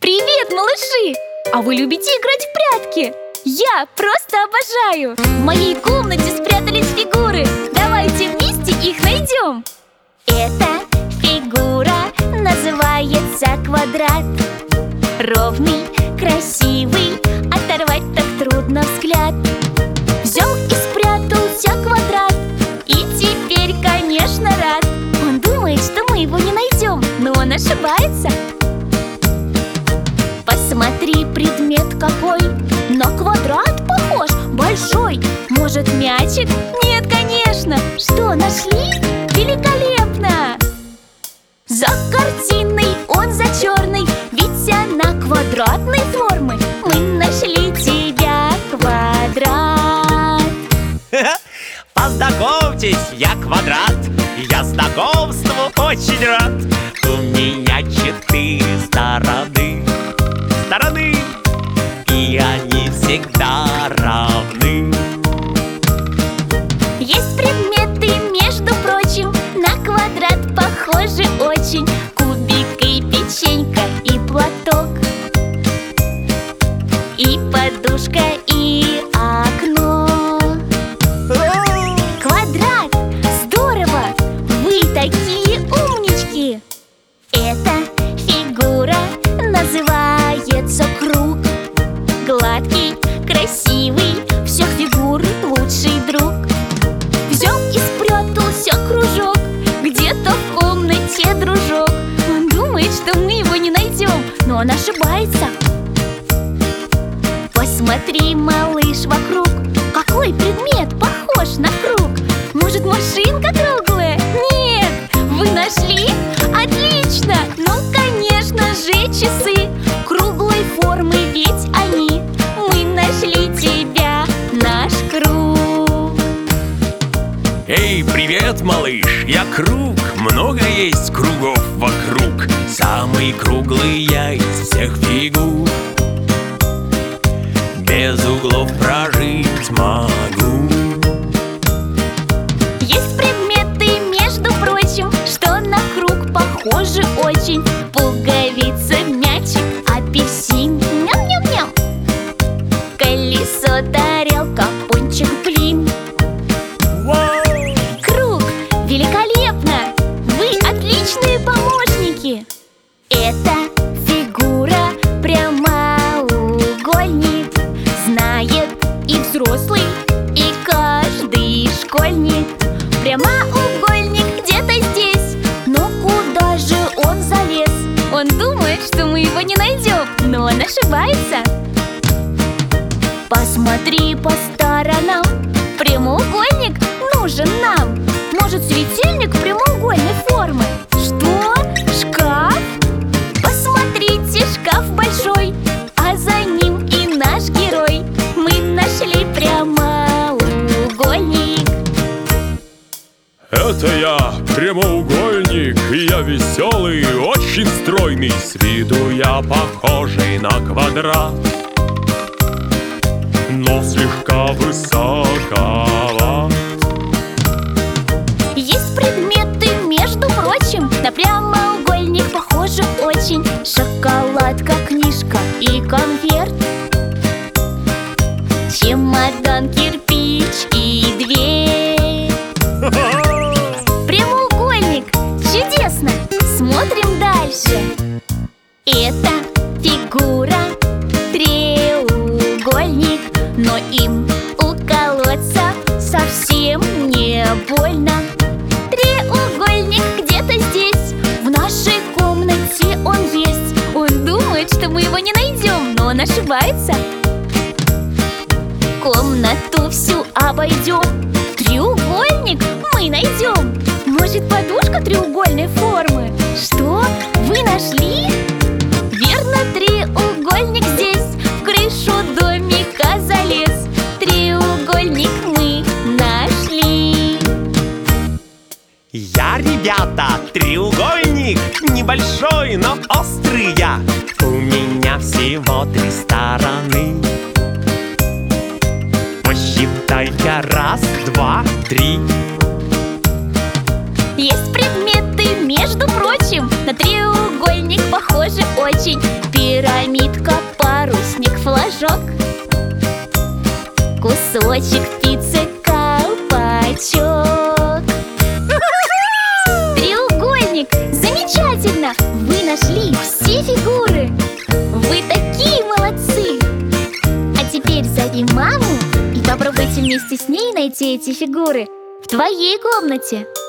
Привет, малыши! А вы любите играть в прятки? Я просто обожаю! В моей комнате спрятались фигуры. Давайте вместе их найдем. Эта фигура называется квадрат. Ровный, красивый, оторвать так трудно взгляд. Взял и спрятался квадрат, и теперь, конечно, рад. Он думает, что мы его не найдем, но он ошибается. Посмотри, предмет какой, на квадрат похож, большой. Может, мячик? Нет, конечно. Что, нашли? Великолепно! За картиной, он за черной, ведь она квадратной формы. Мы нашли тебя, квадрат. Познакомьтесь, я Квадрат. Я знакомству очень рад. У меня 4 стороны, и они всегда равны. Есть предметы, между прочим, на квадрат похожи очень. Кубик и печенька, и платок, и подушка, и окно. Квадрат! Здорово! Вы такие умнички! Эта фигура называется круг. Гладкий, красивый, всех фигур лучший друг. Взял и спрятался кружок где-то в комнате, дружок. Он думает, что мы его не найдем, но он ошибается. Посмотри, малыш, вокруг. Какой предмет похож на круг? Может, машинка круглая? Нет! Вы нашли? Отлично! Ну, конечно же, часы круглой формы, ведь они. Мы нашли тебя, наш круг. Эй, привет, малыш, я Круг. Много есть кругов вокруг. Самый круглый я из всех фигур. Без углов прожить могу. Есть предметы, между прочим, что на круг похожи очень. Пуговица, мячик, апельсин, ням-ням-ням. Колесо, тарелка, пончик, блин. Круг! Великолепно! Вы отличные помощники! Эта фигура прямоугольник. Знает и взрослый, и каждый школьник. Прямоугольник где-то здесь, но куда же он залез? Он думает, что мы его не найдем, но он ошибается. Посмотри по сторонам. Прямоугольник нужен нам. Может, светильник прямоугольной формы? Что? Шкаф? Посмотрите, шкаф большой, а за ним и наш герой. Мы нашли прямоугольник. Это я, прямоугольник, я веселый, очень стройный. С виду я похожий на квадрат, но слегка высоковат. Есть предметы, между прочим, на прямоугольник похожи очень. Шоколадка, книжка и конверт. Чемодан, кирпич и дверь. Прямоугольник! Чудесно! Смотрим дальше. Это фигура треугольник, но им уколоться совсем не больно. Треугольник где-то здесь, в нашей комнате он есть. Он думает, что мы его не найдем, но он ошибается. Комнату всю обойдем, треугольник мы найдем. Может, подушка треугольной формы? Что? Вы нашли? Верно, треугольник здесь, в крышу домика залез. Треугольник мы нашли. Я, ребята, треугольник. Небольшой, но острый я. У меня всего 3 стороны. Посчитай-ка, 1, 2, 3. Есть предметы, между прочим, на треугольник похожи очень. Пирамидка, парусник, флажок, кусочек пиццы, колпачок. Треугольник! Замечательно! Вы нашли все фигуры! Вы такие молодцы! А теперь зови маму и попробуйте вместе с ней найти эти фигуры в твоей комнате.